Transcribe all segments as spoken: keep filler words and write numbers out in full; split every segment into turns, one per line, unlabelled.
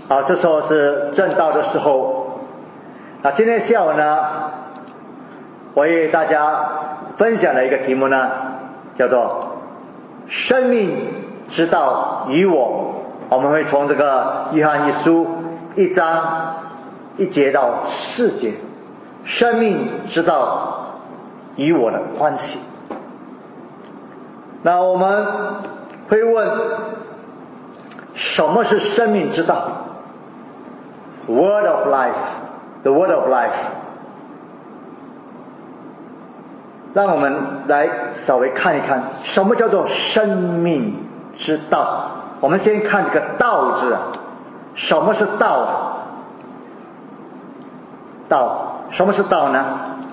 啊，这时候是正道的时候。那今天下午呢，我为大家分享的一个题目呢，叫做生命之道与我。我们会从这个约翰一书一章一节到四节，生命之道与我的关系。那我们会问，什么是生命之道？ Word of life, the word of life。 让我们来稍微看一看，什么叫做生命之道。我们先看这个道字啊，什么是道啊？道，什么是道呢？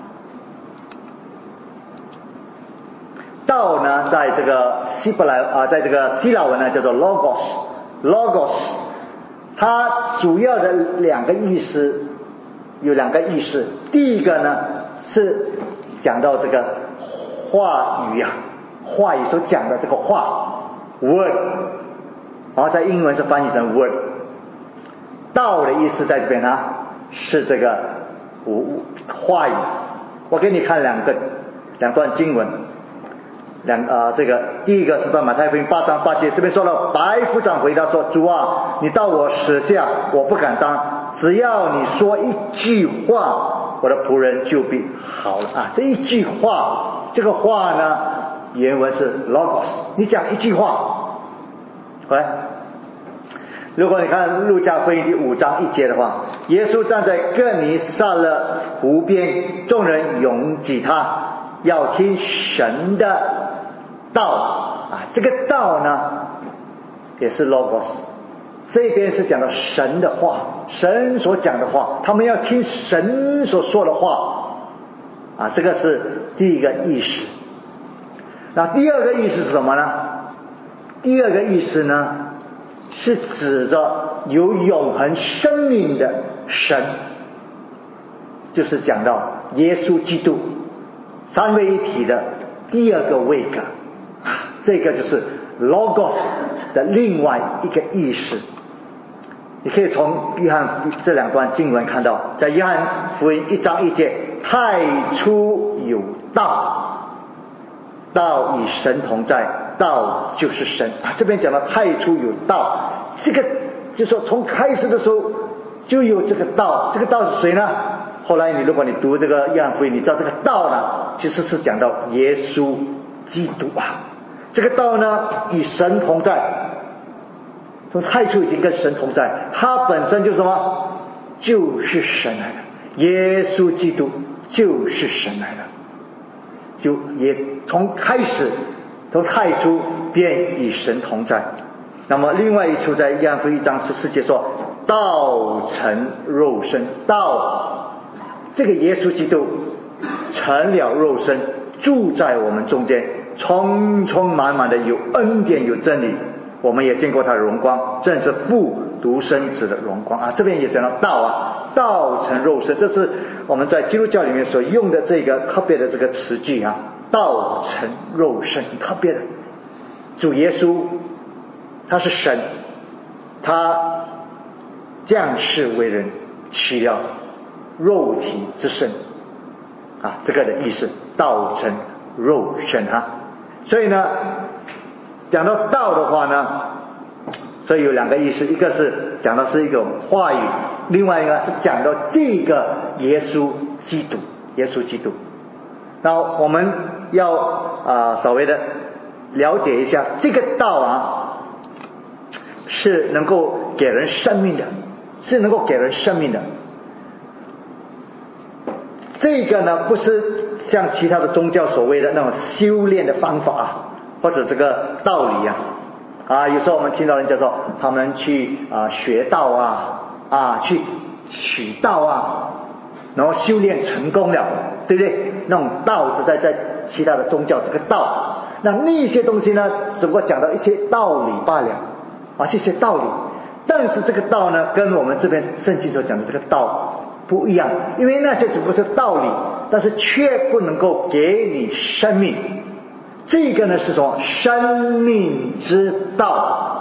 道呢，在这个希伯来啊，在这个希腊文呢，叫做 logos，logos， 它主要的两个意思有两个意思。第一个呢，是讲到这个话语啊，话语所讲的这个话 word， 然后在英文是翻译成 word。道的意思在这边呢，是这个话语。我给你看两个两段经文。两啊、呃，这个第一个是在马太福音八章八节，这边说了，白夫长回答说：“主啊，你到我舍下，我不敢当，只要你说一句话，我的仆人就必好了。”啊，这一句话，这个话呢，原文是 logos， 你讲一句话，来，如果你看路加福音第五章一节的话，耶稣站在各尼撒勒湖边，众人拥挤他，要听神的道啊，这个道呢也是 logos， 这边是讲到神的话，神所讲的话，他们要听神所说的话啊，这个是第一个意思。那第二个意思是什么呢？第二个意思呢，是指着有永恒生命的神，就是讲到耶稣基督三位一体的第二个位格，这个就是 logos 的另外一个意思。你可以从约翰这两段经文看到，在约翰福音一章一节，太初有道，道与神同在，道就是神啊。这边讲到太初有道，这个就说从开始的时候就有这个道，这个道是谁呢？后来你如果你读这个约翰福音，你知道这个道呢，其实是讲到耶稣基督啊。这个道呢，与神同在，从太初已经跟神同在，他本身就是什么？就是神来的，耶稣基督就是神来的，就也从开始，从太初便与神同在。那么另外一处在约翰福音一章十四节说，道成肉身，道这个耶稣基督成了肉身，住在我们中间，充充满满的有恩典有真理，我们也见过他的荣光，正是父独生子的荣光啊。这边也讲到道啊，道成肉身，这是我们在基督教里面所用的这个特别的这个词句啊，道成肉身，特别的。主耶稣他是神，他降世为人，取了肉体之身啊，这个的意思，道成肉身啊。所以呢，讲到道的话呢，所以有两个意思，一个是讲到是一种话语，另外一个是讲到这个耶稣基督，耶稣基督。那我们要啊、呃、稍微的了解一下，这个道啊是能够给人生命的，是能够给人生命的。这个呢，不是像其他的宗教所谓的那种修炼的方法啊，或者这个道理啊。啊，有时候我们听到人家说，他们去啊学道啊，啊去取道啊，然后修炼成功了，对不对？那种道是在在其他的宗教这个道，那那些东西呢，只不过讲到一些道理罢了啊，这些道理。但是这个道呢，跟我们这边圣经所讲的这个道不一样，因为那些只不过是道理，但是却不能够给你生命。这个呢是说生命之道，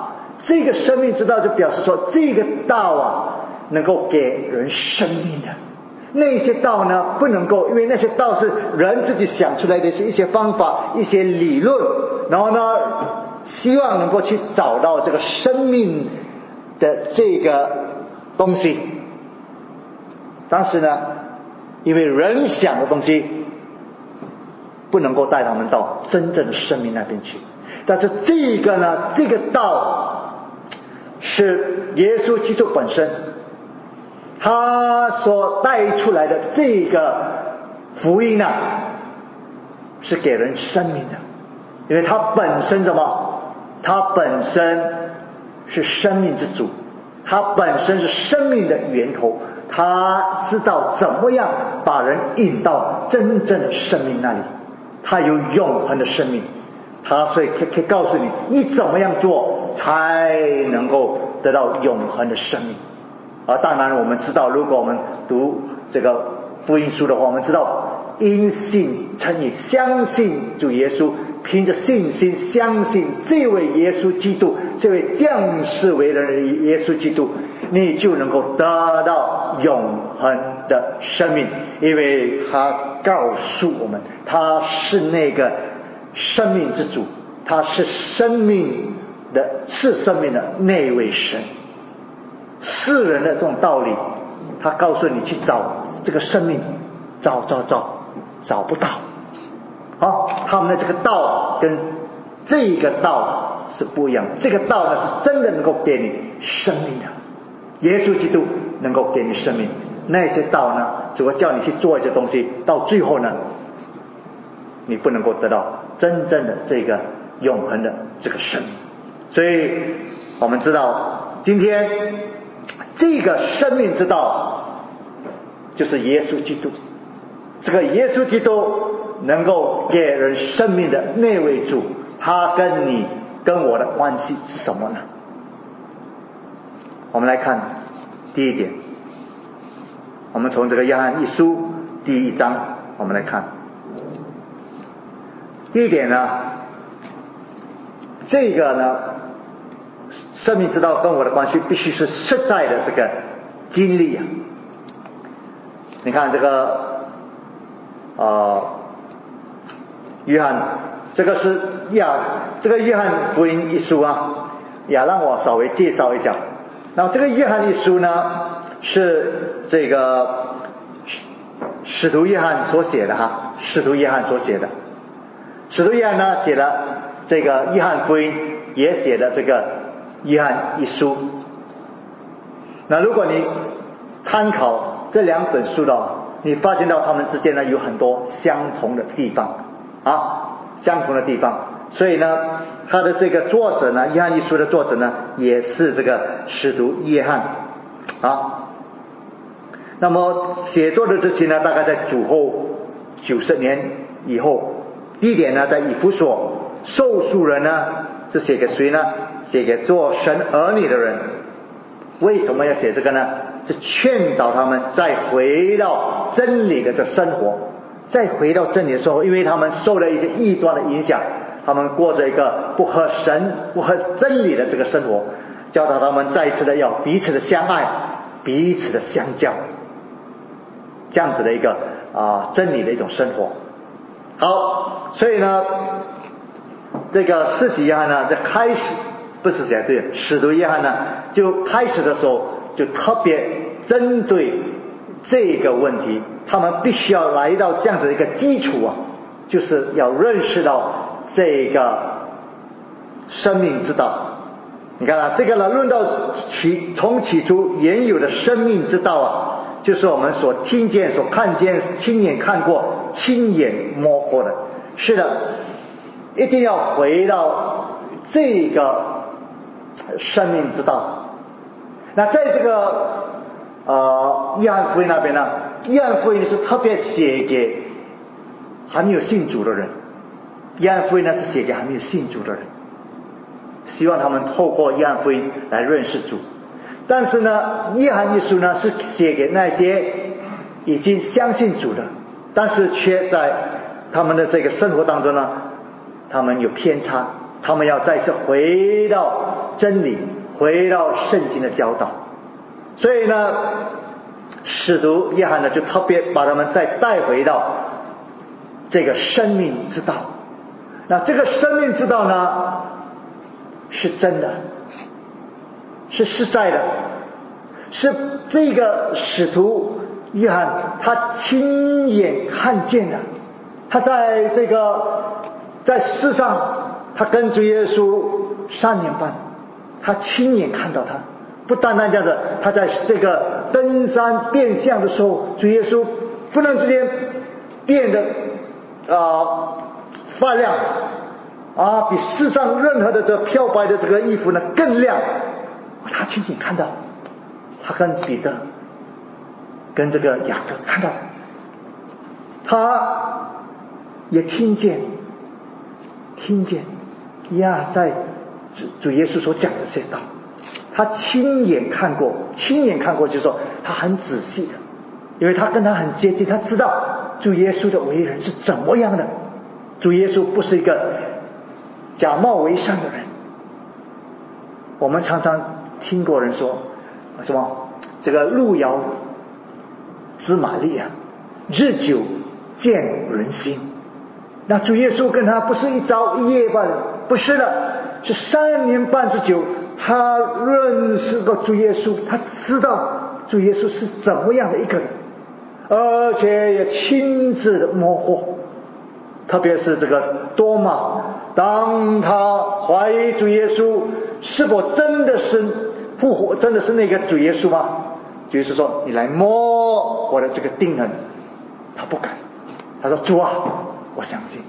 这个生命之道就表示说，这个道啊能够给人生命的。那些道呢不能够，因为那些道是人自己想出来的，是一些方法一些理论，然后呢希望能够去找到这个生命的这个东西。但是呢因为人想的东西不能够带他们到真正的生命那边去，但是这个呢这个道是耶稣基督本身他所带出来的这个福音啊是给人生命的，因为他本身什么？他本身是生命之主，他本身是生命的源头，他知道怎么样把人引到真正的生命那里，他有永恒的生命，他所以可以可以告诉你，你怎么样做才能够得到永恒的生命。而当然我们知道，如果我们读这个福音书的话，我们知道因信称义，相信主耶稣，凭着信心相信这位耶稣基督，这位降世为人的耶稣基督，你就能够得到永恒的生命，因为他告诉我们他是那个生命之主，他是生命的是生命的那位神。世人的这种道理，他告诉你去找这个生命，找找找找不到。好，他们的这个道跟这个道是不一样的，这个道呢是真的能够给你生命的，耶稣基督能够给你生命，那些道呢只会叫你去做一些东西，到最后呢你不能够得到真正的这个永恒的这个生命。所以我们知道今天这个生命之道就是耶稣基督，这个耶稣基督能够给人生命的那位主，他跟你跟我的关系是什么呢？我们来看第一点，我们从这个约翰一书第一章我们来看第一点呢，这个呢生命之道跟我的关系必须是实在的这个经历啊。你看这个呃约翰，这个是亚这个约翰福音一书啊，也让我稍微介绍一下。那这个约翰一书呢是这个使徒约翰所写的哈，使徒约翰所写的。使徒约翰呢写了这个约翰福音，也写了这个约翰一书。那如果你参考这两本书的，你发现到他们之间呢有很多相同的地方啊，相同的地方。所以呢他的这个作者呢，约翰一书的作者呢也是这个使徒约翰啊。那么写作的日期呢大概在主后九十年以后。地点呢在以弗所，受书人呢是写给谁呢？写给做神儿女的人。为什么要写这个呢？是劝导他们再回到真理的这生活，再回到真理的生活，因为他们受了一些异端的影响，他们过着一个不合神不合真理的这个生活，教导他们再一次的要彼此的相爱，彼此的相交，这样子的一个啊、呃、真理的一种生活。好，所以呢这个施洗约翰呢在开始不是讲对使徒约翰呢就开始的时候就特别针对这个问题，他们必须要来到这样子的一个基础啊，就是要认识到这个生命之道。你看啊，这个呢论到起从起初原有的生命之道啊，就是我们所听见所看见亲眼看过亲眼摸过的。是的，一定要回到这个生命之道。那在这个呃约翰福音那边呢，约翰福音是特别写给还没有信主的人，约翰福音呢是写给还没有信主的人，希望他们透过约翰福音来认识主。但是呢约翰一书呢是写给那些已经相信主的，但是却在他们的这个生活当中呢他们有偏差，他们要再次回到真理，回到圣经的教导。所以呢，使徒约翰呢就特别把他们再带回到这个生命之道。那这个生命之道呢，是真的，是实在的，是这个使徒约翰他亲眼看见的。他在这个在世上，他跟主耶稣三年半，他亲眼看到他。不单单这样子，他在这个登山变相的时候，主耶稣忽然之间变得啊、呃、发亮啊，比世上任何的这漂白的这个衣服呢更亮。他亲眼看到，他跟彼得跟这个雅各看到，他也听见听见呀，在主主耶稣所讲的这些道，他亲眼看过，亲眼看过，就是说他很仔细的，因为他跟他很接近，他知道主耶稣的为人是怎么样的。主耶稣不是一个假冒为善的人。我们常常听过人说什么这个路遥知马力啊，日久见人心。那主耶稣跟他不是一朝一夜罢了，不是的，是三年半之久。他认识过主耶稣，他知道主耶稣是怎么样的一个人，而且也亲自的摸过。特别是这个多马，当他怀疑主耶稣是否真的是复活，真的是那个主耶稣吗？主耶稣说：“你来摸我的这个钉痕。”他不敢，他说：“主啊，我相信。”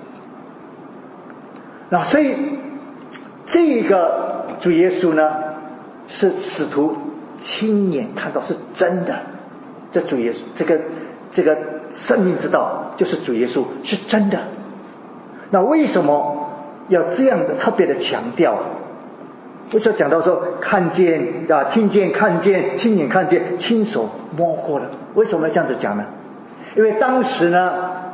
那所以这个主耶稣呢，是使徒亲眼看到是真的。这主耶稣，这个这个生命之道就是主耶稣是真的。那为什么要这样的特别的强调？为什么讲到说看见啊、听见、看见、亲眼看见、亲手摸过了？为什么要这样子讲呢？因为当时呢，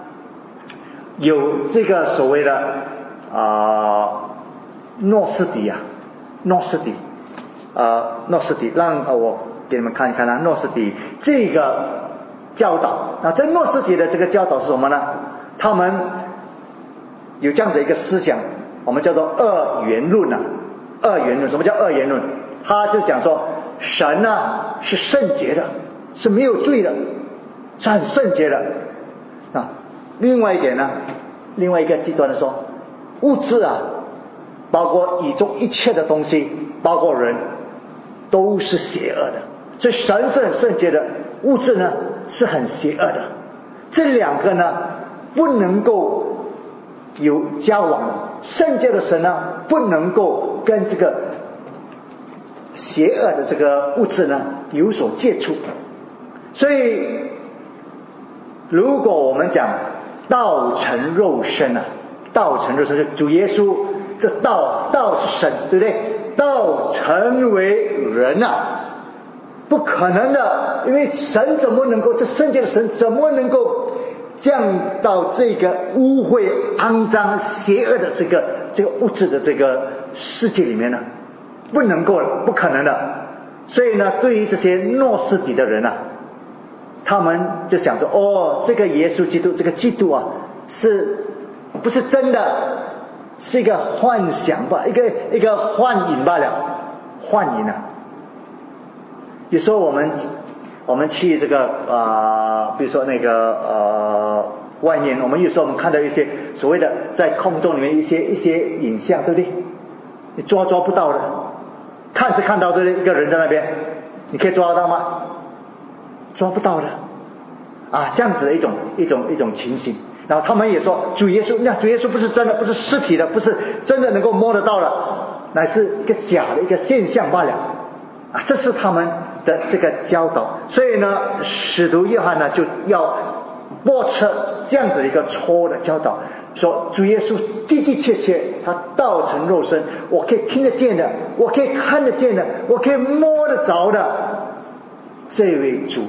有这个所谓的啊、呃、诺斯底啊，诺斯底啊、呃、诺斯底，让、呃、我给你们看一看啊，诺斯底这个教导。那这诺斯底的这个教导是什么呢？他们有这样的一个思想，我们叫做二元论啊。二元论，什么叫二元论？他就讲说神啊是圣洁的，是没有罪的，是很圣洁的啊。另外一点呢，另外一个极端的说，物质啊，包括宇宙一切的东西，包括人，都是邪恶的。所以神是很圣洁的，物质呢是很邪恶的。这两个呢不能够有交往。圣洁的神呢不能够跟这个邪恶的这个物质呢有所接触。所以如果我们讲道成肉身啊，道成肉身，就主耶稣这道，道是神，对不对？道成为人啊，不可能的，因为神怎么能够，这圣洁的神怎么能够降到这个污秽、肮脏、邪恶的这个这个物质的这个世界里面呢？不能够了，不可能的。所以呢，对于这些诺斯底的人啊，他们就想说：哦，这个耶稣基督，这个基督啊，是不是真的？是一个幻想吧，一个一个幻影罢了，幻影啊。有时候我们。我们去这个啊、呃，比如说那个呃外面，我们有时候我们看到一些所谓的在空中里面一些一些影像，对不对？你抓抓不到的，看是看到这一个人在那边，你可以抓得到吗？抓不到的啊，这样子的一种一种一种情形。然后他们也说主耶稣，那主耶稣不是真的，不是实体的，不是真的能够摸得到的，乃是一个假的一个现象罢了啊，这是他们的这个教导。所以呢，使徒约翰呢就要驳斥这样子一个错误的教导，说主耶稣的的确确他道成肉身，我可以听得见的，我可以看得见的，我可以摸得着的这位主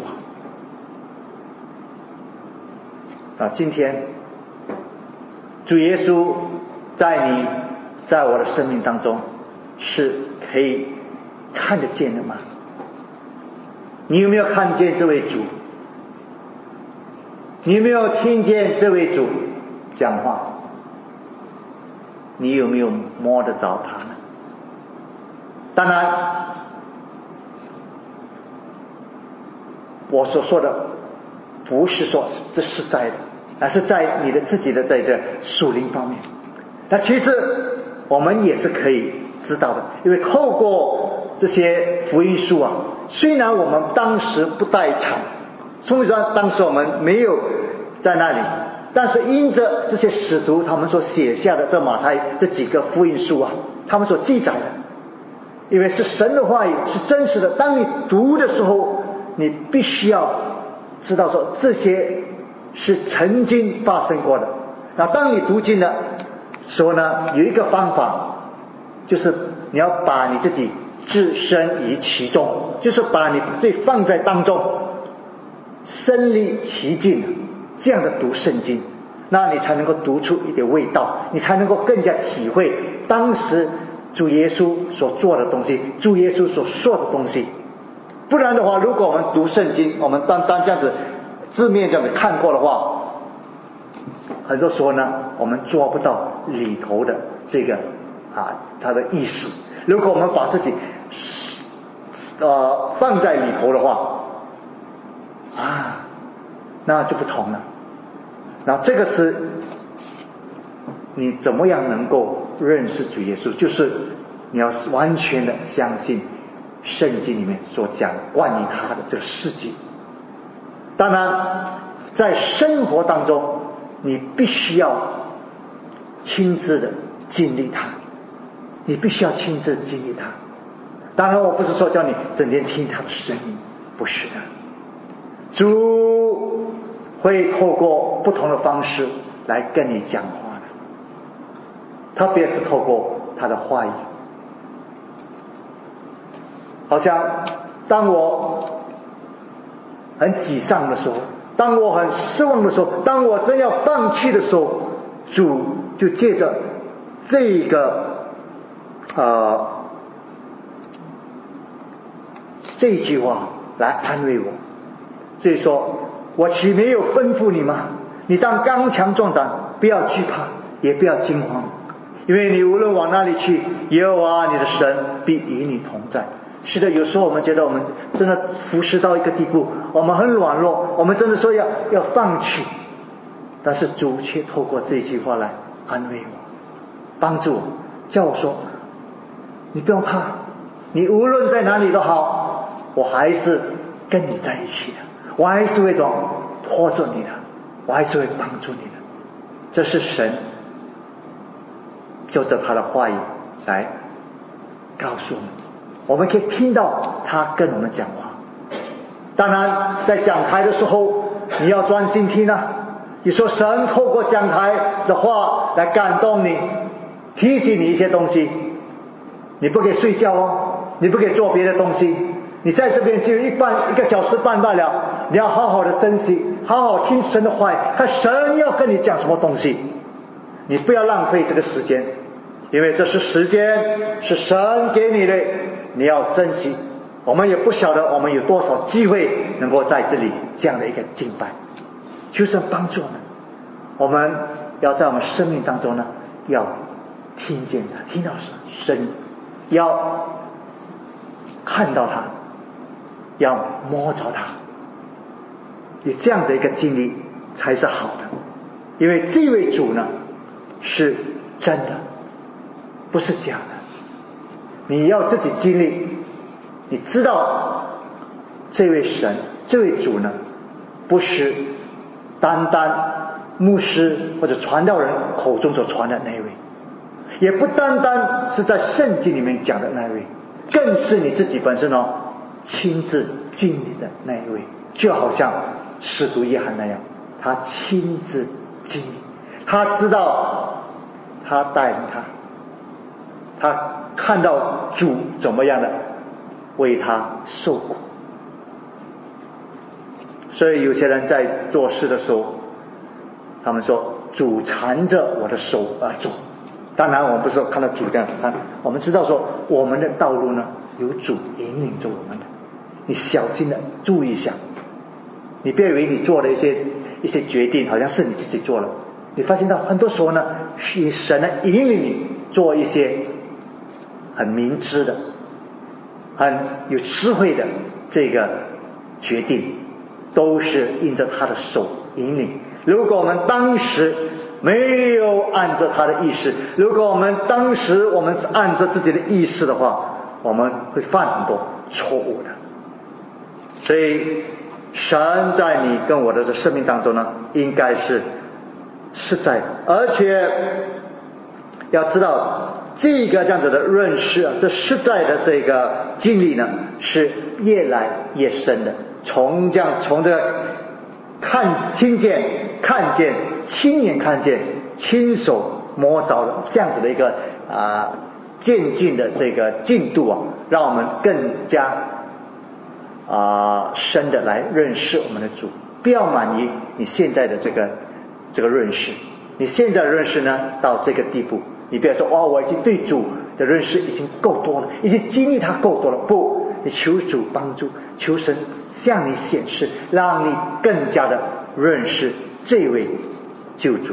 啊！今天主耶稣在你在我的生命当中是可以看得见的吗？你有没有看见这位主？你有没有听见这位主讲话？你有没有摸得着他呢？当然，我所说的不是说这是在的，而是在你的自己的这个属灵方面。那其实我们也是可以知道的，因为透过这些福音书啊，虽然我们当时不在场，虽然当时我们没有在那里，但是因着这些使徒他们所写下的这马太这几个福音书啊，他们所记载的，因为是神的话语，是真实的。当你读的时候，你必须要知道说这些是曾经发生过的。那当你读经的时候呢，有一个方法，就是你要把你自己置身于其中，就是把你自己放在当中，身临其境，这样的读圣经，那你才能够读出一点味道，你才能够更加体会当时主耶稣所做的东西，主耶稣所说的东西。不然的话，如果我们读圣经，我们单单这样子字面这样子看过的话，很多时候呢，我们抓不到里头的这个啊它的意思。如果我们把自己呃放在里头的话啊，那就不同了。那这个是你怎么样能够认识主耶稣，就是你要完全的相信圣经里面所讲关于他的这个事迹。当然在生活当中你必须要亲自的经历他，你必须要亲自经历他。当然我不是说叫你整天听他的声音，不是的，主会透过不同的方式来跟你讲话的，特别是透过他的话语。好像当我很沮丧的时候，当我很失望的时候，当我真要放弃的时候，主就借着这个呃这一句话来安慰我。所以说，我岂没有吩咐你吗？你当刚强壮胆，不要惧怕，也不要惊慌，因为你无论往哪里去，耶和华你的神必与你同在。是的，有时候我们觉得我们真的服侍到一个地步，我们很软弱，我们真的说要要放弃，但是主却透过这句话来安慰我，帮助我，叫我说你不用怕，你无论在哪里都好，我还是跟你在一起的，我还是会拖着你的，我还是会帮助你的。这是神就着他的话语来告诉我们，我们可以听到他跟我们讲话。当然在讲台的时候你要专心听啊，你说神透过讲台的话来感动你，提醒你一些东西，你不可以睡觉哦，你不可以做别的东西，你在这边只有一半一个小时半罢了，你要好好的珍惜，好好听神的话语，看神要跟你讲什么东西，你不要浪费这个时间，因为这是时间是神给你的，你要珍惜。我们也不晓得我们有多少机会能够在这里这样的一个敬拜，求神帮助我们，我们要在我们生命当中呢，要听见他，听到声音，要看到他，要摸着他，有这样的一个经历才是好的。因为这位主呢是真的，不是假的，你要自己经历，你知道这位神这位主呢不是单单牧师或者传道人口中所传的那一位，也不单单是在圣经里面讲的那一位，更是你自己本身哦亲自经历的那一位。就好像使徒约翰那样，他亲自经历，他知道，他带领他，他看到主怎么样的为他受苦。所以有些人在做事的时候，他们说主缠着我的手而做， 当然我们不是说看到主这样看，我们知道说我们的道路呢有主引领着我们的，你小心的注意一下，你别以为你做的一些一些决定好像是你自己做了，你发现到很多时候呢是神呢引领你做一些很明知的很有智慧的这个决定，都是印着他的手引领。如果我们当时没有按着他的意识，如果我们当时我们是按着自己的意识的话，我们会犯很多错误的。所以神在你跟我的这生命当中呢，应该是实在的，而且要知道这个这样子的认识啊，这实在的这个经历呢，是越来越深的。从这样从这个看听见看见亲眼看见亲手摸着的这样子的一个啊、呃、渐进的这个进度啊，让我们更加啊、呃、深的来认识我们的主。不要满于你现在的这个这个认识，你现在的认识呢到这个地步，你不要说哇我已经对主的认识已经够多了，已经经历他够多了，不，你求主帮助，求神向你显示，让你更加的认识这位救主。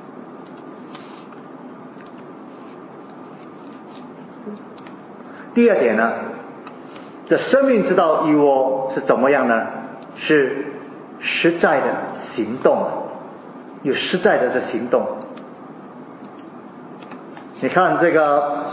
第二点呢，这生命之道与我是怎么样呢？是实在的行动，有实在的这行动。你看这个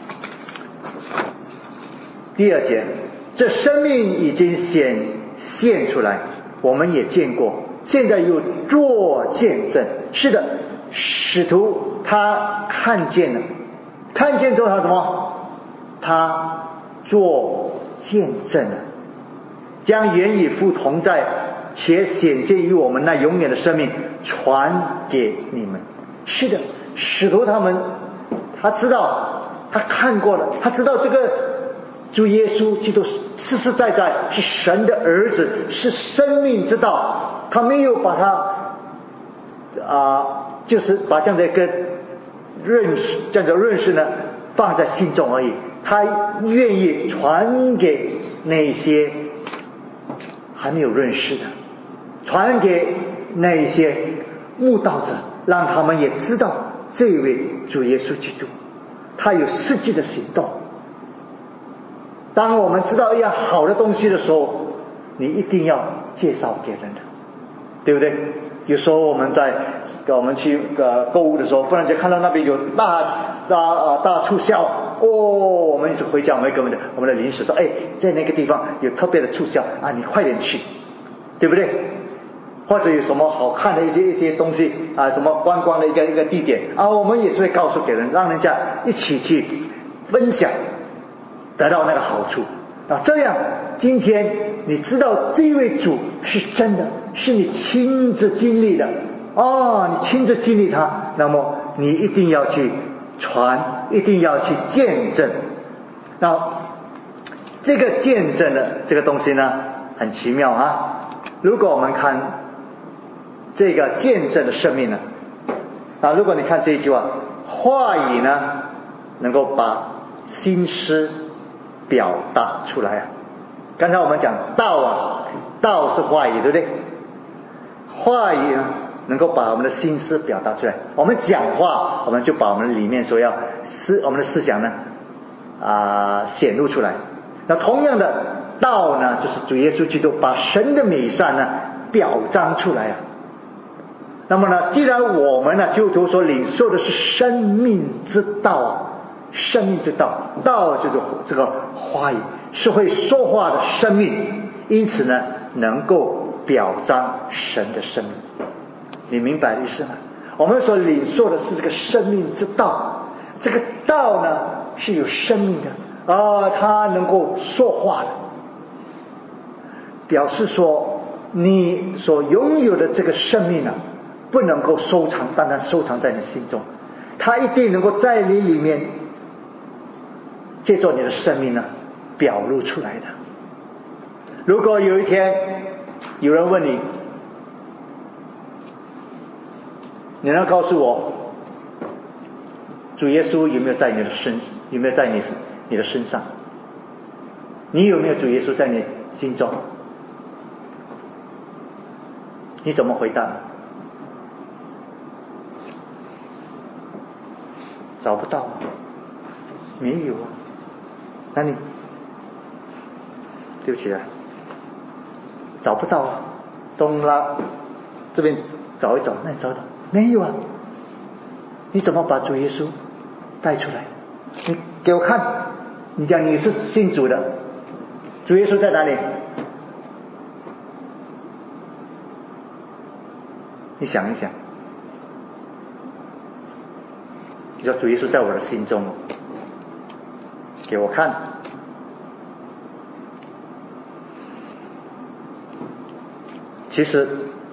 第二节，这生命已经显现出来，我们也见过，现在又做见证。是的，使徒他看见了，看见之后他什么？他做见证了，将原与父同在且显现于我们那永远的生命传给你们。是的，使徒他们他知道，他看过了，他知道这个主耶稣基督实实在在是神的儿子，是生命之道。他没有把他啊、呃，就是把这样的一个认识，这样的认识呢放在心中而已。他愿意传给那些还没有认识的，传给那些慕道者，让他们也知道这位主耶稣基督他有实际的行动。当我们知道一样好的东西的时候，你一定要介绍给人的，对不对？有时候我们在我们去呃购物的时候，忽然间看到那边有大大啊大促销哦，我们一直回家，我们跟我们的我们的邻居说，哎，在那个地方有特别的促销啊，你快点去，对不对？或者有什么好看的一些一些东西啊，什么观光的一个一个地点啊，我们也是会告诉给人，让人家一起去分享，得到那个好处啊。这样今天你知道这位主是真的，是你亲自经历的哦，你亲自经历他，那么你一定要去传，一定要去见证。那这个见证的这个东西呢，很奇妙啊。如果我们看这个见证的生命呢，啊，如果你看这一句话，话语呢能够把心思表达出来啊。刚才我们讲道啊，道是话语，对不对？话语呢能够把我们的心思表达出来。我们讲话，我们就把我们里面所要思我们的思想呢啊、呃、显露出来。那同样的道呢，就是主耶稣基督把神的美善呢表彰出来啊。那么呢，既然我们呢基督徒所领受的是生命之道，生命之道，道就是这个话语，是会说话的生命，因此呢能够表彰神的生命。你明白意思吗？我们所领受的是这个生命之道，这个道呢是有生命的啊，它能够说话的，表示说你所拥有的这个生命呢，不能够收藏，单单收藏在你心中，它一定能够在你里面借助你的生命呢表露出来的。如果有一天有人问你，你能告诉我主耶稣有没有在你的身，有没有在你你的身上？你有没有主耶稣在你心中？你怎么回答？找不到，没有啊。那你对不起啊，找不到啊。东拉这边找一找，那你找找，没有啊。你怎么把主耶稣带出来？你给我看，你讲你是信主的，主耶稣在哪里？你想一想，你说主耶稣在我的心中，给我看。其实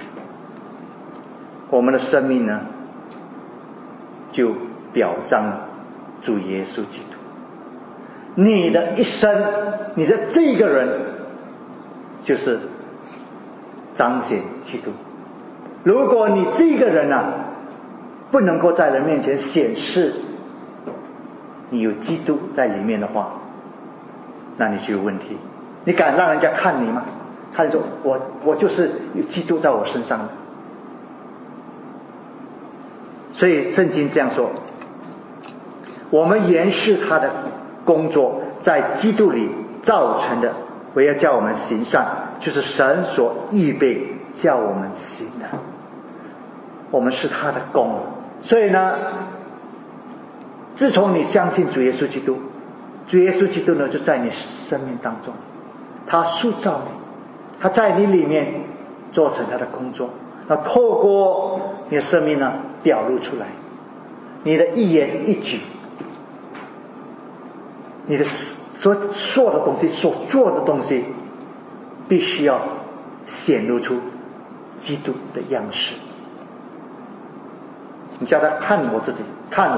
我们的生命呢，就表彰了主耶稣基督。你的一生，你的这个人就是彰显基督。如果你这个人啊不能够在人面前显示你有基督在里面的话，那你就有问题。你敢让人家看你吗？看说我我就是有基督在我身上的。所以圣经这样说，我们延续他的工作在基督里造成的，我要叫我们行善，就是神所预备叫我们行的，我们是他的工。所以呢，自从你相信主耶稣基督，主耶稣基督呢就在你生命当中，他塑造你，他在你里面做成他的工作，那透过你的生命呢表露出来，你的一言一举，你的所说的东西，所做的东西，必须要显露出基督的样式。你叫他看我自己，看我。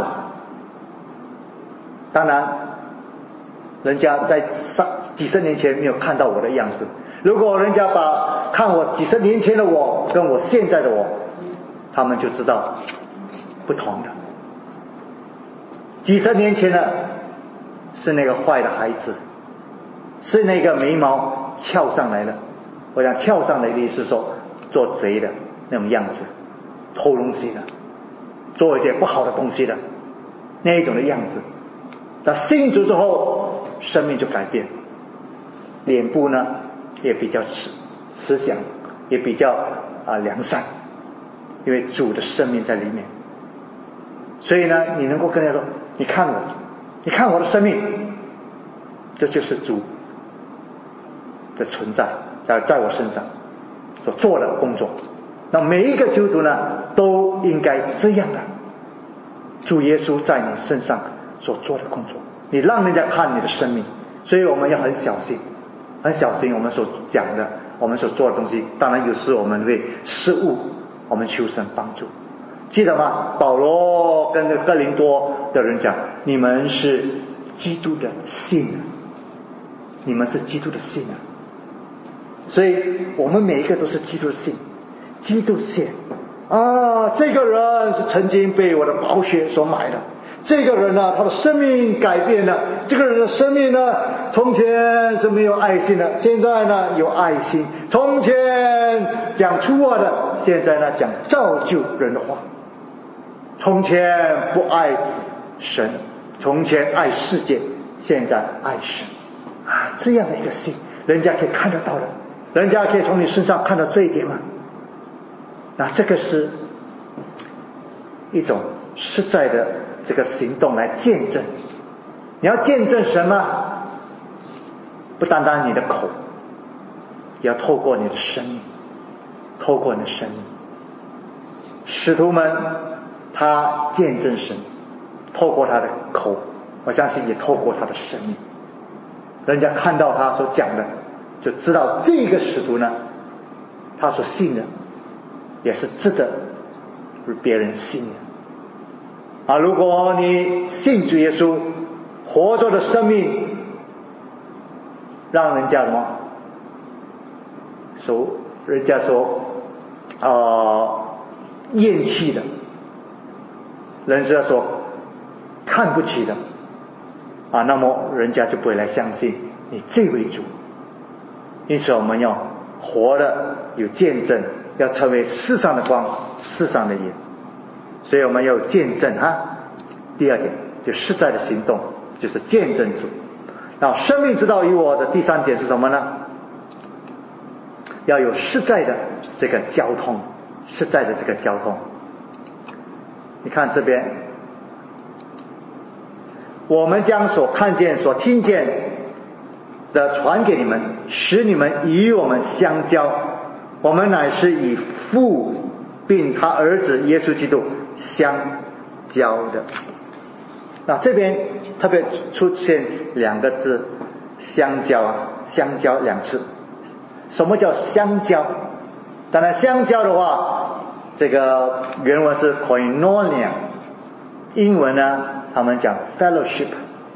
当然人家在几十年前没有看到我的样子，如果人家把看我几十年前的我跟我现在的我，他们就知道不同的。几十年前的是那个坏的孩子，是那个眉毛翘上来了，我想翘上来的意思是说做贼的那种样子，偷东西的，做一些不好的东西的那一种的样子。那信主之后，生命就改变，脸部呢也比较慈慈祥，也比较啊良善，因为主的生命在里面。所以呢，你能够跟他说，你看我，你看我的生命，这就是主的存在在在我身上所做的工作。那每一个基督徒呢都应该这样的，主耶稣在你身上所做的工作，你让人家看你的生命。所以我们要很小心，很小心我们所讲的，我们所做的东西。当然有时我们会失误，我们求神帮助。记得吗？保罗跟哥林多的人讲，你们是基督的信，你们是基督的信啊。所以我们每一个都是基督的信，基督信啊，这个人是曾经被我的宝血所买的，这个人呢，他的生命改变了，这个人的生命呢，从前是没有爱心的，现在呢有爱心，从前讲粗话的，现在呢讲造就人的话，从前不爱神，从前爱世界，现在爱神啊，这样的一个心，人家可以看得到的，人家可以从你身上看到这一点嘛。那这个是一种实在的这个行动来见证。你要见证什么？不单单你的口，也要透过你的生命，透过你的生命。使徒们他见证神，透过他的口，我相信也透过他的生命，人家看到他所讲的，就知道这个使徒呢，他所信的也是值得别人信的啊！如果你信主耶稣，活着的生命让人家什么？说人家说呃厌弃的，人家说看不起的啊，那么人家就不会来相信你这位主。因此我们要活的有见证，要成为世上的光，世上的盐。所以我们要有见证哈。第二点就实在的行动，就是见证主。那生命之道与我的第三点是什么呢？要有实在的这个交通，实在的这个交通。你看这边，我们将所看见所听见的传给你们，使你们与我们相交。我们乃是以父并他儿子耶稣基督相交的。那这边特别出现两个字，相交啊，相交两次。什么叫相交？当然相交的话，这个原文是 koinonia， 英文呢他们讲 fellowship。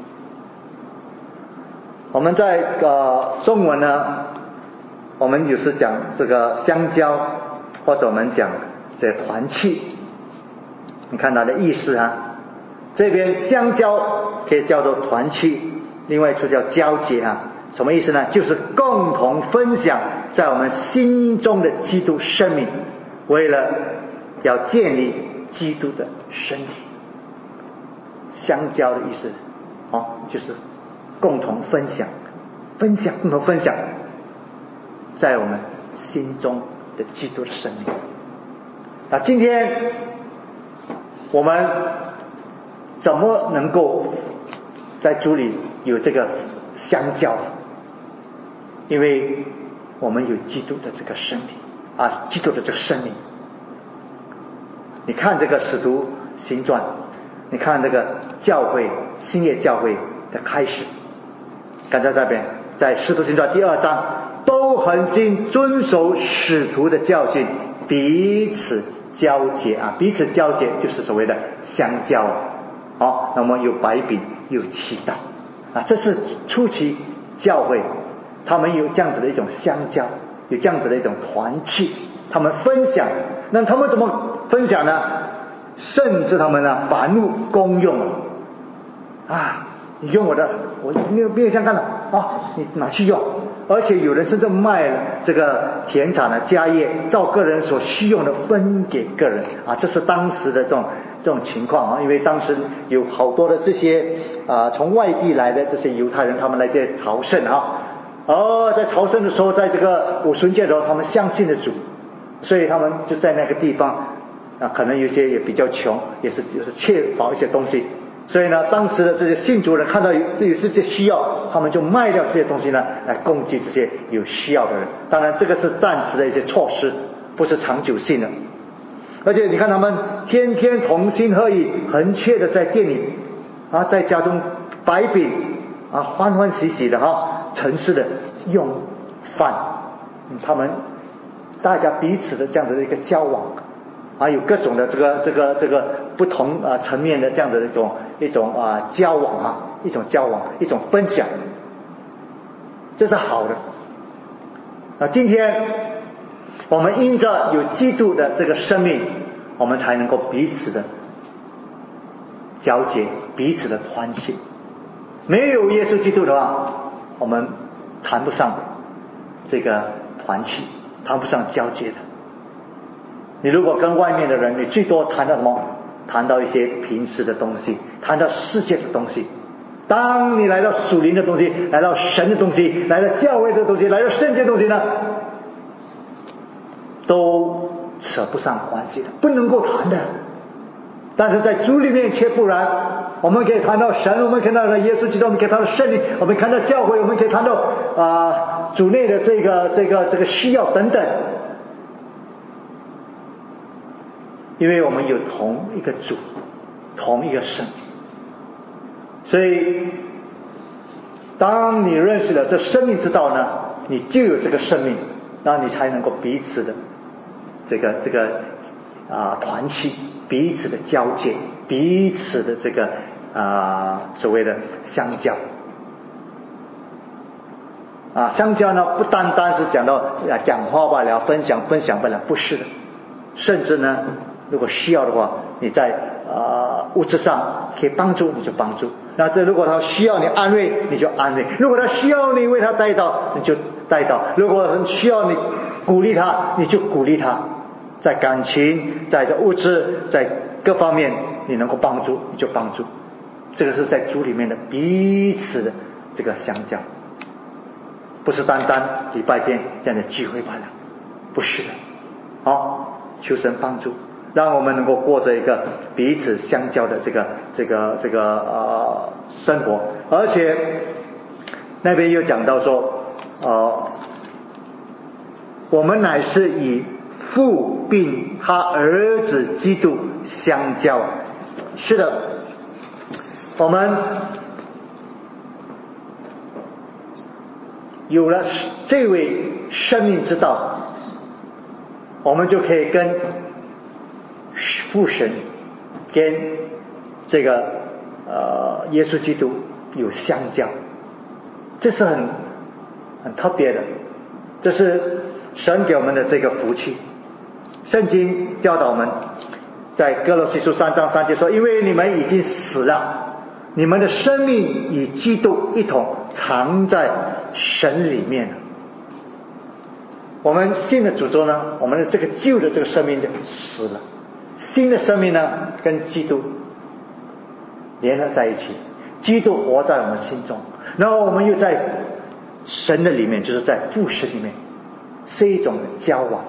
我们在呃中文呢，我们有时讲这个相交，或者我们讲这团契。你看它的意思啊，这边相交可以叫做团契，另外一处叫交结啊。什么意思呢？就是共同分享在我们心中的基督生命，为了要建立基督的身体。相交的意思哦，就是共同分享分享共同分享在我们心中的基督的生命。那今天我们怎么能够在主里有这个相交？因为我们有基督的这个身体啊，基督的这个生命。你看这个使徒行传，你看这个教会新约教会的开始，看在这边，在使徒行传第二章，都恒心遵守使徒的教训，彼此交结啊，彼此交结就是所谓的相交。好，那么有百饼，有祈祷啊，这是初期教会他们有这样子的一种相交，有这样子的一种团契，他们分享。那他们怎么分享呢？甚至他们呢，凡物公用啊，你用我的，我没有没有相干的啊，你拿去用。而且有人甚至卖了这个田产的家业，照个人所需用的分给个人啊，这是当时的这种这种情况啊。因为当时有好多的这些啊从外地来的这些犹太人，他们来这朝圣啊。而在朝圣的时候，在这个五旬节的时候，他们相信了主，所以他们就在那个地方啊，可能有些也比较穷，也是就是缺乏一些东西，所以呢，当时的这些信主人看到这有这些需要，他们就卖掉这些东西呢，来供给这些有需要的人。当然，这个是暂时的一些措施，不是长久性的。而且你看，他们天天同心合意，恒切的在店里啊，在家中摆饼啊，欢欢喜喜的哈。城市的用饭、嗯，他们大家彼此的这样子的一个交往，还、啊、有各种的这个这个这个不同啊层面的这样的一种一种啊交往啊，一种交往，一种分享，这是好的。那今天我们因着有基督的这个生命，我们才能够彼此的交结，彼此的团契。没有耶稣基督的话，我们谈不上这个团契，谈不上交接的。你如果跟外面的人，你最多谈到什么？谈到一些平时的东西，谈到世界的东西。当你来到属灵的东西，来到神的东西，来到教会的东西，来到圣洁的东西呢，都扯不上关系的，不能够谈的。但是在主里面却不然，我们可以谈到神，我们可以谈到耶稣基督，我们可以谈到圣灵，我们看到教会，我们可以谈到啊、呃、主内的这个这个这个需要等等。因为我们有同一个主，同一个神，所以当你认识了这生命之道呢，你就有这个生命，那你才能够彼此的这个这个啊团契，彼此的交接，彼此的这个啊所谓的相交啊相交呢，不单单是讲到啊讲话罢了，分享分享罢了，不是的，甚至呢，如果需要的话，你在啊呃物质上可以帮助你就帮助，那这如果他需要你安慰你就安慰，如果他需要你为他带祷你就带祷，如果需要你鼓励他你就鼓励他，在感情在这物质在各方面你能够帮助你就帮助，这个是在主里面的彼此的这个相交，不是单单礼拜天这样的聚会罢了，不是的。好，求神帮助，让我们能够过着一个彼此相交的这个这个这个呃生活。而且那边又讲到说，呃，我们乃是以父并他儿子基督相交。是的，我们有了这位生命之道，我们就可以跟父神跟这个呃耶稣基督有相交，这是很很特别的，这是神给我们的这个福气。圣经教导我们在哥罗西书三章三节说，因为你们已经死了，你们的生命与基督一同藏在神里面了。我们信的主之后呢，我们的这个旧的这个生命就死了，新的生命呢跟基督联合在一起，基督活在我们心中，然后我们又在神的里面，就是在父神里面，是一种交往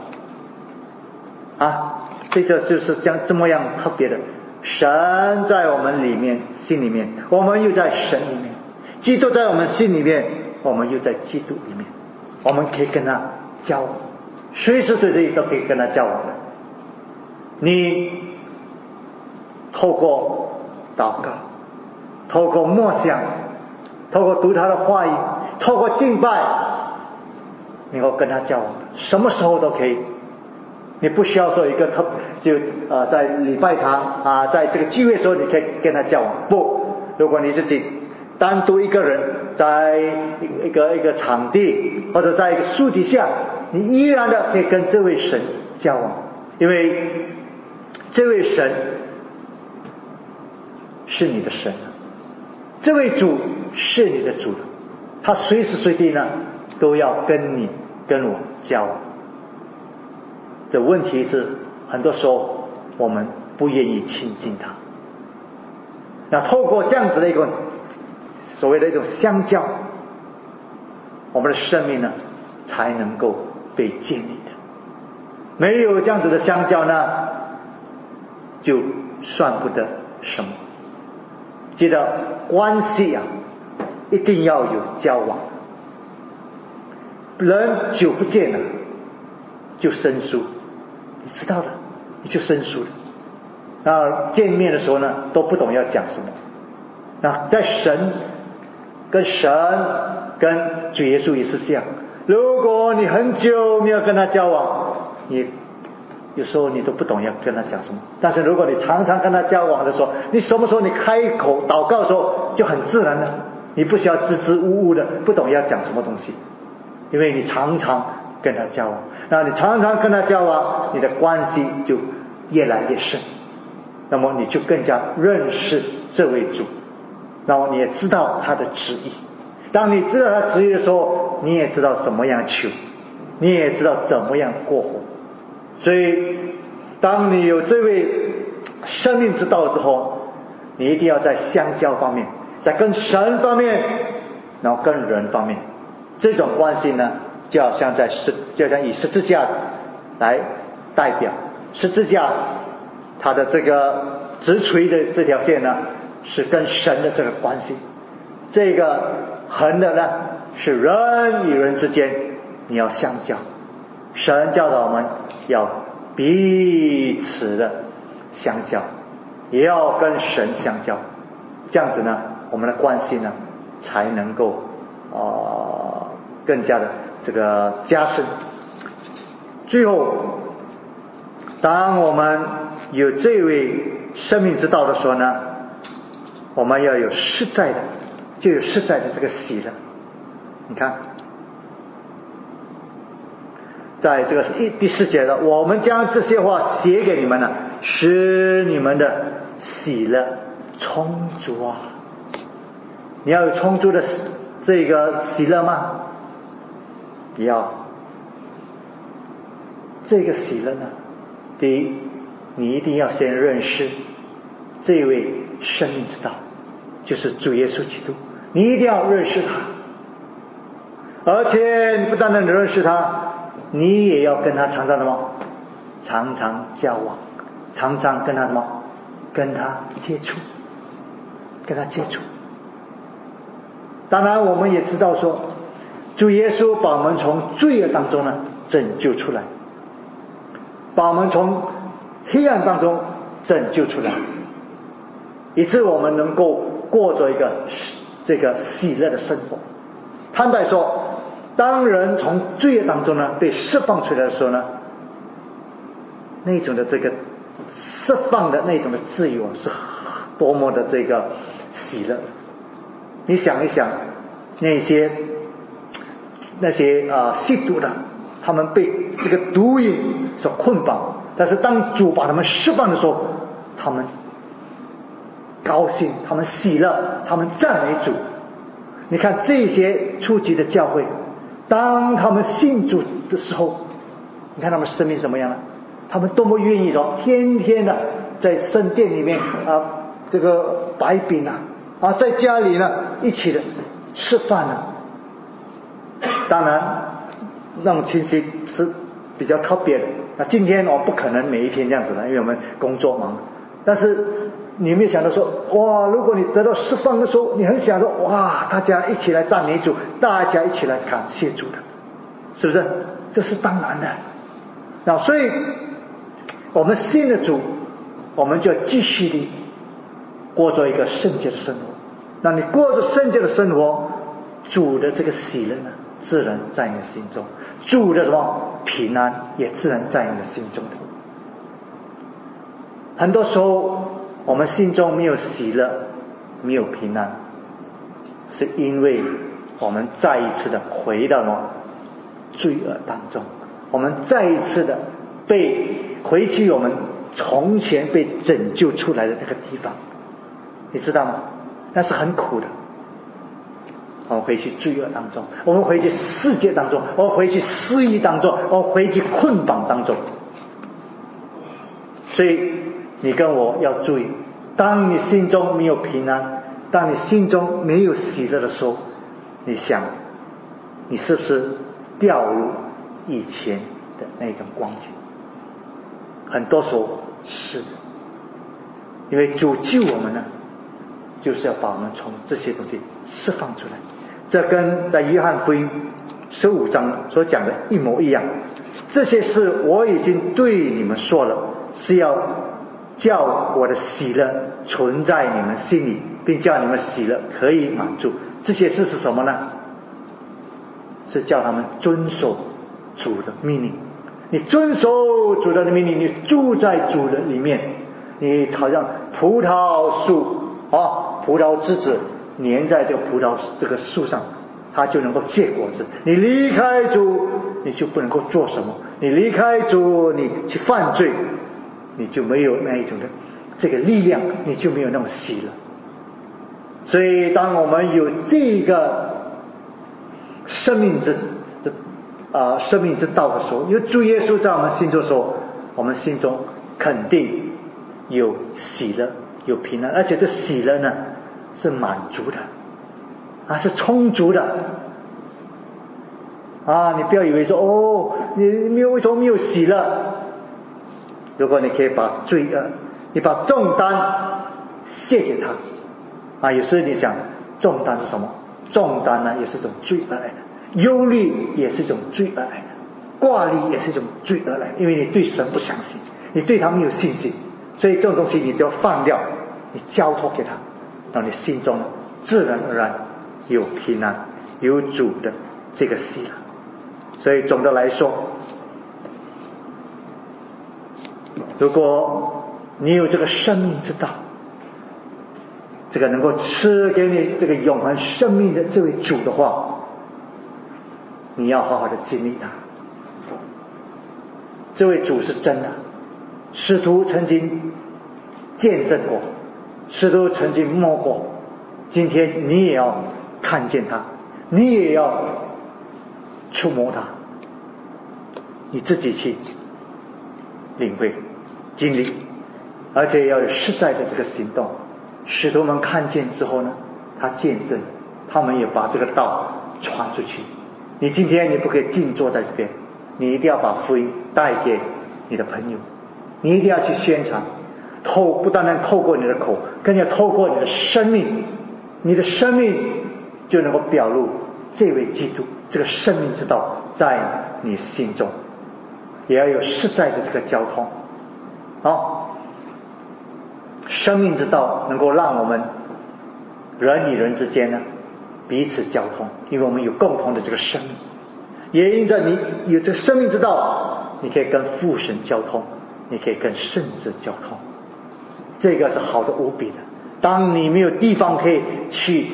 啊，这个就是这样这么样特别的，神在我们里面心里面，我们又在神里面，基督在我们心里面，我们又在基督里面，我们可以跟他交往，随时随地都可以跟他交往的。你透过祷告，透过默想，透过读他的话语，透过敬拜，能够跟他交往，什么时候都可以。你不需要说一个特就呃在礼拜堂啊，在这个聚会的时候你可以跟他交往，不，如果你自己单独一个人在一个一个场地或者在一个树底下，你依然的可以跟这位神交往，因为这位神是你的神，这位主是你的主，他随时随地呢都要跟你跟我交往。这问题是很多时候我们不愿意亲近他，那透过这样子的一个所谓的一种相交，我们的生命呢才能够被建立的。没有这样子的相交呢，就算不得什么。记得关系啊一定要有交往，人久不见了就生疏，你知道的，你就生疏了。那见面的时候呢都不懂要讲什么。那在神跟神跟主耶稣也是这样，如果你很久没有跟他交往，你有时候你都不懂要跟他讲什么。但是如果你常常跟他交往的时候，你什么时候你开口祷告的时候就很自然了，你不需要支支吾吾的不懂要讲什么东西，因为你常常跟他交往，那你常常跟他交往，你的关系就越来越深，那么你就更加认识这位主，然后你也知道他的旨意。当你知道他旨意的时候，你也知道怎么样求，你也知道怎么样过活。所以当你有这位生命之道之后，你一定要在相交方面，在跟神方面，然后跟人方面，这种关系呢就好像在十就像以十字架来代表，十字架它的这个直垂的这条线呢是跟神的这个关系，这个横的呢是人与人之间你要相交。神教导我们要彼此的相交，也要跟神相交，这样子呢我们的关系呢才能够呃更加的这个加深。最后当我们有这位生命之道的时候呢，我们要有实在的就有实在的这个喜乐。你看在这个第四节的，我们将这些话写给你们了，使你们的喜乐充足啊！你要有充足的这个喜乐吗？要。这个喜乐呢，第一，你一定要先认识这位生命之道，就是主耶稣基督，你一定要认识他，而且你不单单认识他，你也要跟他常常什么，常常交往，常常跟他什么，跟他接触，跟他接触。当然我们也知道说，主耶稣把我们从罪恶当中呢拯救出来，把我们从黑暗当中拯救出来，以致我们能够过着一个这个喜乐的生活。坦白说，当人从罪恶当中呢被释放出来的时候呢，那种的这个释放的那种的自由是多么的这个喜乐。你想一想，那些那些啊吸毒的，他们被这个毒瘾所捆绑，但是当主把他们释放的时候，他们高兴，他们喜乐，他们赞美主。你看这些初级的教会，当他们信主的时候，你看他们生命什么样呢？他们多么愿意说，天天的在圣殿里面啊，这个摆饼啊，啊，在家里呢一起的吃饭啊。当然那种情形是比较特别的。那今天我不可能每一天这样子的，因为我们工作忙。但是你有没有想到说，哇，如果你得到释放的时候，你很想说，哇，大家一起来赞美主，大家一起来感谢主的，是不是？这是当然的。那所以我们信了主，我们就要继续的过着一个圣洁的生活。那你过着圣洁的生活，主的这个喜乐呢，自然在你的心中，主的什么平安也自然在你的心中的。很多时候我们心中没有喜乐，没有平安，是因为我们再一次的回到了罪恶当中，我们再一次的被回去我们从前被拯救出来的那个地方，你知道吗？那是很苦的。我们回去罪恶当中，我们回去世界当中，我们回去失意当中，我们回去捆绑当中。所以你跟我要注意，当你心中没有平安，当你心中没有喜乐的时候，你想你是不是掉入以前的那种光景？很多时候是的，因为主救我们呢，就是要把我们从这些东西释放出来。这跟在约翰福音十五章所讲的一模一样。这些事我已经对你们说了，是要叫我的喜乐存在你们心里，并叫你们喜乐可以满足。这些事是什么呢？是叫他们遵守主的命令。你遵守主的命令，你住在主的里面，你好像葡萄树啊，葡萄枝子粘在这个葡萄这个树上，它就能够结果子。你离开主，你就不能够做什么。你离开主，你去犯罪，你就没有那一种的这个力量，你就没有那么喜乐。所以当我们有这个生命之啊、呃、生命之道的时候，有主耶稣在我们心中的时候，我们心中肯定有喜乐，有平安，而且这喜乐呢是满足的啊，是充足的啊！你不要以为说哦，你没有为什么没有喜乐？如果你可以把罪恶，你把重担卸给他啊！有时你想，重担是什么？重担呢，也是一种罪恶来的；忧虑也是一种罪恶来的；挂虑也是一种罪恶来的。因为你对神不相信，你对他没有信心，所以这种东西你就要放掉，你交托给他，让你心中自然而然有平安，有主的这个喜乐。所以总的来说，如果你有这个生命之道，这个能够赐给你这个永恒生命的这位主的话，你要好好的经历他。这位主是真的，使徒曾经见证过，使徒曾经摸过，今天你也要看见他，你也要触摸他，你自己去领会经历，而且要有实在的这个行动。使徒们看见之后呢，他见证，他们也把这个道传出去。你今天你不可以静坐在这边，你一定要把福音带给你的朋友，你一定要去宣传，透不单单透过你的口，更要透过你的生命，你的生命就能够表露这位基督，这个生命之道在你心中，也要有实在的这个交通。好，生命之道能够让我们人与人之间呢彼此交通，因为我们有共同的这个生命，也因着你有这生命之道，你可以跟父神交通，你可以跟圣子交通，这个是好的无比的。当你没有地方可以去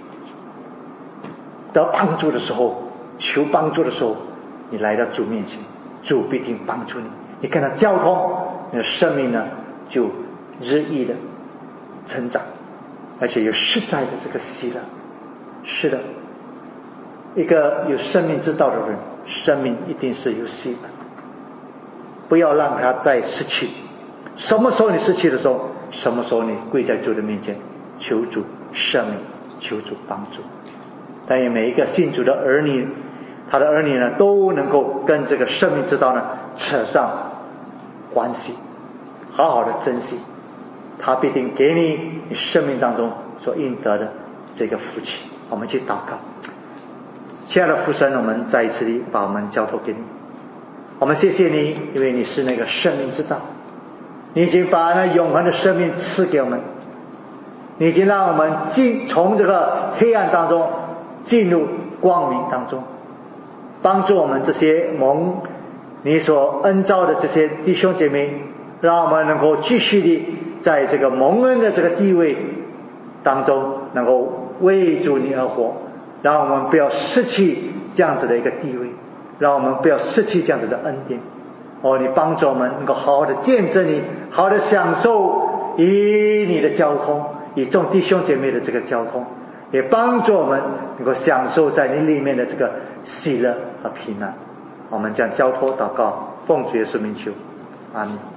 得帮助的时候，求帮助的时候，你来到主面前，主必定帮助你，你跟他交通，你的生命呢就日益的成长，而且有实在的这个喜乐。是的，一个有生命之道的人，生命一定是有喜乐，不要让他再失去。什么时候你失去的时候，什么时候你跪在主的面前，求主赦免，求主帮助。但愿每一个信主的儿女，他的儿女呢，都能够跟这个生命之道呢扯上关系，好好的珍惜，他必定给你你生命当中所应得的这个福气。我们去祷告。亲爱的父神，我们再一次地把我们交托给你，我们谢谢你，因为你是那个生命之道，你已经把那永恒的生命赐给我们，你已经让我们进从这个黑暗当中进入光明当中，帮助我们这些蒙你所恩召的这些弟兄姐妹，让我们能够继续地在这个蒙恩的这个地位当中能够为主你而活，让我们不要失去这样子的一个地位，让我们不要失去这样子的恩典。哦，你帮助我们能够好好的见证你，好好的享受与你的交通，与众弟兄姐妹的这个交通，也帮助我们能够享受在你里面的这个喜乐和平安。我们将交托祷告，奉主耶稣名求，阿们。